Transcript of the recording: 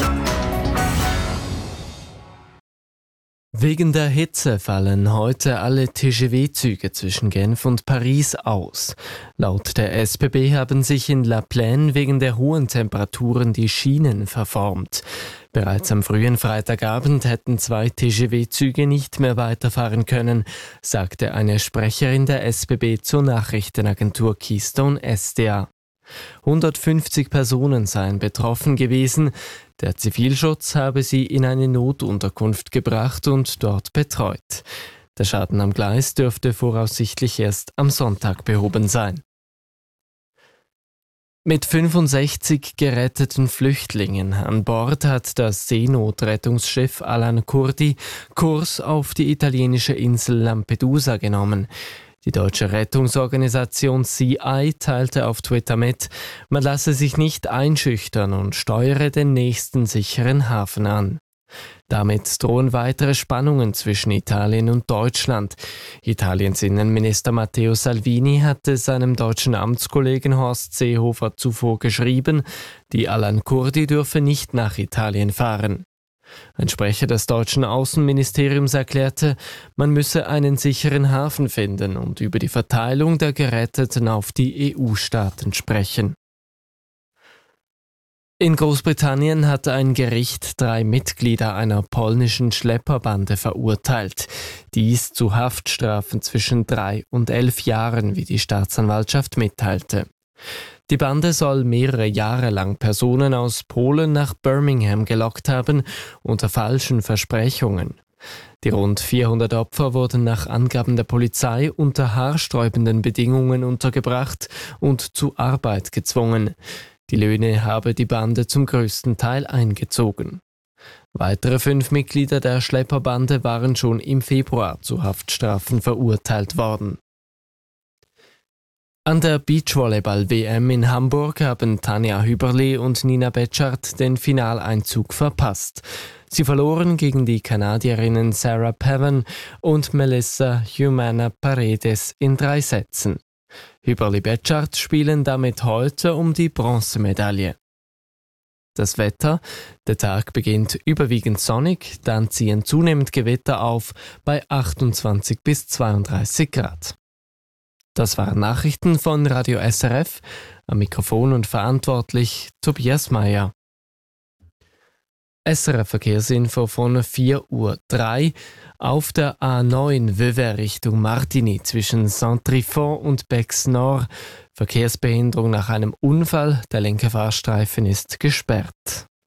Wegen der Hitze fallen heute alle TGV-Züge zwischen Genf und Paris aus. Laut der SBB haben sich in La Plaine wegen der hohen Temperaturen die Schienen verformt. Bereits am frühen Freitagabend hätten 2 TGV-Züge nicht mehr weiterfahren können, sagte eine Sprecherin der SBB zur Nachrichtenagentur Keystone SDA. 150 Personen seien betroffen gewesen. Der Zivilschutz habe sie in eine Notunterkunft gebracht und dort betreut. Der Schaden am Gleis dürfte voraussichtlich erst am Sonntag behoben sein. Mit 65 geretteten Flüchtlingen an Bord hat das Seenotrettungsschiff Alan Kurdi Kurs auf die italienische Insel Lampedusa genommen. Die deutsche Rettungsorganisation CI teilte auf Twitter mit, man lasse sich nicht einschüchtern und steuere den nächsten sicheren Hafen an. Damit drohen weitere Spannungen zwischen Italien und Deutschland. Italiens Innenminister Matteo Salvini hatte seinem deutschen Amtskollegen Horst Seehofer zuvor geschrieben, die Alan Kurdi dürfe nicht nach Italien fahren. Ein Sprecher des deutschen Außenministeriums erklärte, man müsse einen sicheren Hafen finden und über die Verteilung der Geretteten auf die EU-Staaten sprechen. In Großbritannien hat ein Gericht 3 Mitglieder einer polnischen Schlepperbande verurteilt. Dies zu Haftstrafen zwischen 3 und 11 Jahren, wie die Staatsanwaltschaft mitteilte. Die Bande soll mehrere Jahre lang Personen aus Polen nach Birmingham gelockt haben, unter falschen Versprechungen. Die rund 400 Opfer wurden nach Angaben der Polizei unter haarsträubenden Bedingungen untergebracht und zu Arbeit gezwungen. Die Löhne habe die Bande zum größten Teil eingezogen. Weitere 5 Mitglieder der Schlepperbande waren schon im Februar zu Haftstrafen verurteilt worden. An der Beachvolleyball-WM in Hamburg haben Tanja Hüberli und Nina Betschart den Finaleinzug verpasst. Sie verloren gegen die Kanadierinnen Sarah Pavan und Melissa Humana Paredes in 3 Sätzen. Hüberli-Betschart spielen damit heute um die Bronzemedaille. Das Wetter: Der Tag beginnt überwiegend sonnig, dann ziehen zunehmend Gewitter auf bei 28 bis 32 Grad. Das waren Nachrichten von Radio SRF, am Mikrofon und verantwortlich Tobias Meyer. SRF Verkehrsinfo von 4:03 Uhr. Auf der A9 Vevey Richtung Martigny zwischen Saint-Trifon und Bex-Nord. Verkehrsbehinderung nach einem Unfall, der linke Fahrstreifen ist gesperrt.